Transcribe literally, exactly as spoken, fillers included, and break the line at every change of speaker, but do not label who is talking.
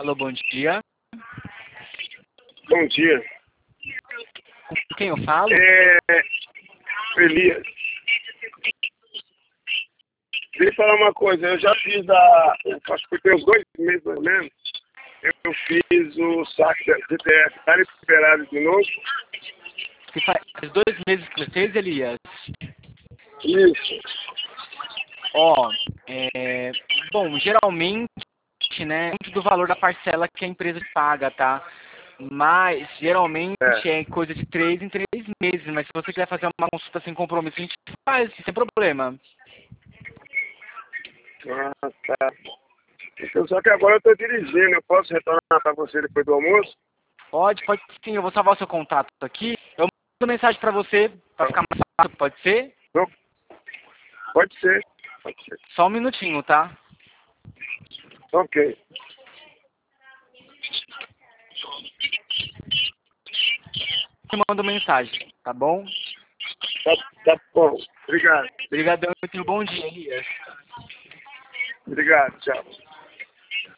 Alô, bom dia.
Bom dia.
Com quem eu falo?
É... Elias. Deixa eu falar uma coisa. Eu já fiz a... Acho que tem uns dois meses mais ou menos. Eu fiz o saque da G T F. Está liberado de novo?
Que faz dois meses que você fez, Elias.
Isso.
Ó, é... Bom, geralmente, né, muito do valor da parcela que a empresa paga, tá? Mas, geralmente, é, é coisa de três em três meses. Mas se você quiser fazer uma consulta sem compromisso, a gente faz, sem problema.
Ah, tá. Então, só que agora eu estou dirigindo. Eu posso retornar para você depois do almoço?
Pode, pode sim. Eu vou salvar o seu contato aqui. Eu mando mensagem para você, para ficar mais fácil. Pode ser?
Não. Pode ser. Pode ser.
Só um minutinho, tá?
Ok.
Eu mando mensagem, tá bom?
Tá, tá bom. Obrigado.
Obrigadão e tenha um bom dia, Elias.
Obrigado. Tchau.